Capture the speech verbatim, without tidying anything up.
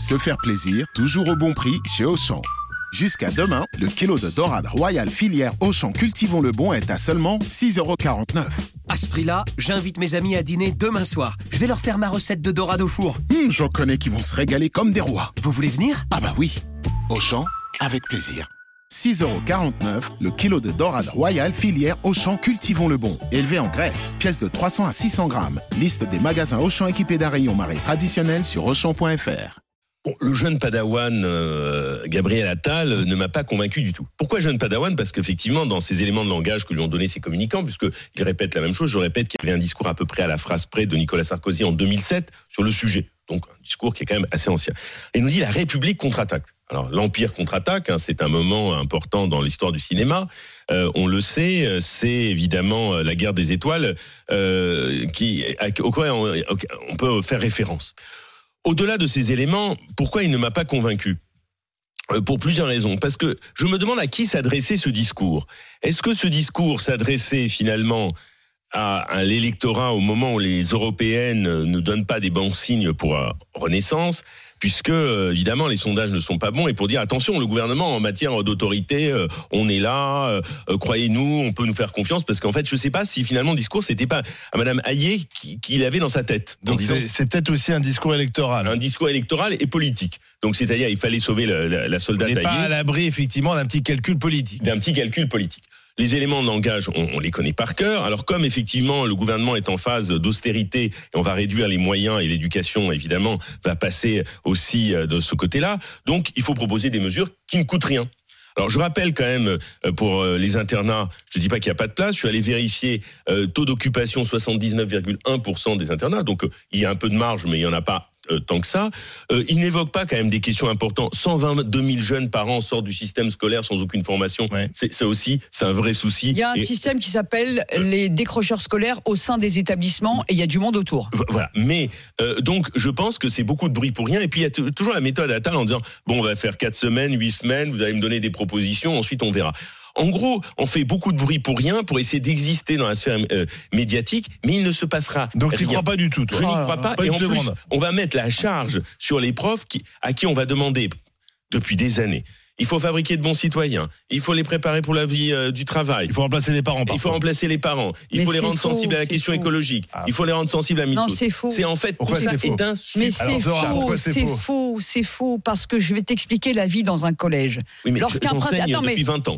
Se faire plaisir, toujours au bon prix chez Auchan. Jusqu'à demain, le kilo de dorade royale filière Auchan Cultivons le Bon est à seulement six euros quarante-neuf. À ce prix-là, j'invite mes amis à dîner demain soir. Je vais leur faire ma recette de dorade au four. Hum, j'en connais qui vont se régaler comme des rois. Vous voulez venir ? Ah bah oui. Auchan, avec plaisir. six euros quarante-neuf, le kilo de dorade royale filière Auchan Cultivons le Bon. Élevé en Grèce, pièce de trois cents à six cents grammes. Liste des magasins Auchan équipés d'un rayon marée traditionnel sur auchan point f r. Bon, le jeune padawan euh, Gabriel Attal euh, ne m'a pas convaincu du tout. Pourquoi jeune padawan ? Parce qu'effectivement, dans ces éléments de langage que lui ont donné ses communicants, puisqu'il répète la même chose, je répète qu'il y avait un discours à peu près à la phrase près de Nicolas Sarkozy en deux mille sept sur le sujet. Donc un discours qui est quand même assez ancien. Et il nous dit la République contre-attaque. Alors l'Empire contre-attaque, hein, c'est un moment important dans l'histoire du cinéma. Euh, on le sait, c'est évidemment la guerre des étoiles euh, qui, auquel on, on peut faire référence. Au-delà de ces éléments, pourquoi il ne m'a pas convaincu ? euh, Pour plusieurs raisons. Parce que je me demande à qui s'adressait ce discours. Est-ce que ce discours s'adressait finalement à, à l'électorat au moment où les européennes ne donnent pas des bons signes pour euh, Renaissance ? Puisque, euh, évidemment, les sondages ne sont pas bons, et pour dire, attention, le gouvernement, en matière d'autorité, euh, on est là, euh, euh, croyez-nous, on peut nous faire confiance, parce qu'en fait, je ne sais pas si finalement le discours, c'était pas à Madame Hayé qu'il qui avait dans sa tête. Donc disant, c'est, c'est peut-être aussi un discours électoral. Un discours électoral et politique. Donc, c'est-à-dire, il fallait sauver la, la, la soldate Hayé. On n'est pas à l'abri, effectivement, d'un petit calcul politique. D'un petit calcul politique. Les éléments de langage, on, on les connaît par cœur. Alors comme effectivement le gouvernement est en phase d'austérité et on va réduire les moyens et l'éducation évidemment va passer aussi de ce côté-là, donc il faut proposer des mesures qui ne coûtent rien. Alors je rappelle quand même pour les internats, je dis pas qu'il n'y a pas de place, je suis allé vérifier euh, taux d'occupation soixante-dix-neuf virgule un pour cent des internats, donc euh, il y a un peu de marge mais il n'y en a pas Euh, tant que ça. Euh, il n'évoque pas quand même des questions importantes. cent vingt-deux mille jeunes par an sortent du système scolaire sans aucune formation. Ouais. C'est, ça aussi, c'est un vrai souci. Il y a un et, système qui s'appelle euh, les décrocheurs scolaires au sein des établissements et il y a du monde autour. Voilà. Mais euh, donc, je pense que c'est beaucoup de bruit pour rien. Et puis, il y a t- toujours la méthode Attal en disant bon, on va faire quatre semaines, huit semaines, vous allez me donner des propositions, ensuite on verra. En gros, on fait beaucoup de bruit pour rien, pour essayer d'exister dans la sphère euh, médiatique, mais il ne se passera Donc rien. tu n'y crois pas du tout, toi ? Je n'y crois pas. pas Et en seconde. plus, on va mettre la charge sur les profs qui, à qui on va demander depuis des années. Il faut fabriquer de bons citoyens. Il faut les préparer pour la vie euh, du travail. Il faut remplacer les parents. Il faut remplacer les parents. Il Mais faut les rendre faux, sensibles à la question faux. écologique. Ah. Il faut les rendre sensibles à mille Non, choses. c'est faux. C'est en fait Pourquoi tout ça c'est faux est un Mais sujet. c'est Zora, faux, pourquoi c'est c'est faux faux, c'est faux, parce que je vais t'expliquer la vie dans un collège. Oui, mais Lorsqu'un j'enseigne prince- Attends, depuis mais- vingt ans.